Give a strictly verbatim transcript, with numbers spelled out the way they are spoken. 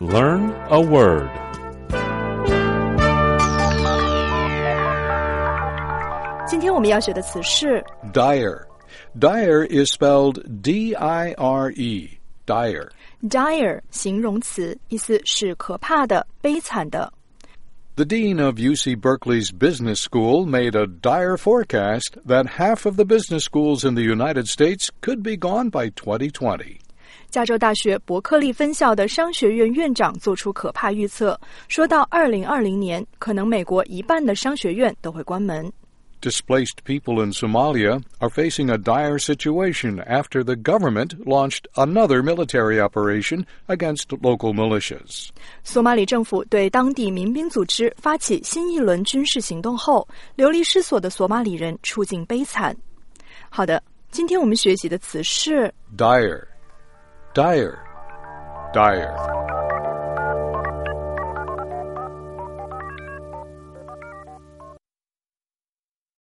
Learn a word. Today 今天我们要学的词是 Dire. Dire is spelled D I R E. Dire. dire 形容词，意思是可怕的、悲惨的。 The dean of U C Berkeley's business school made a dire forecast that half of the business schools in the United States could be gone by twenty twenty. 加州大学伯克利分校的商学院院长做出可怕预测，说到二零二零年，可能美国一半的商学院都会关门。 Displaced people in Somalia are facing a dire situation after the government launched another military operation against local militias. 索马里政府对当地民兵组织发起新一轮军事行动后，流离失所的索马里人处境悲惨。好的，今天我们学习的词是 Dire. Dire. Dire.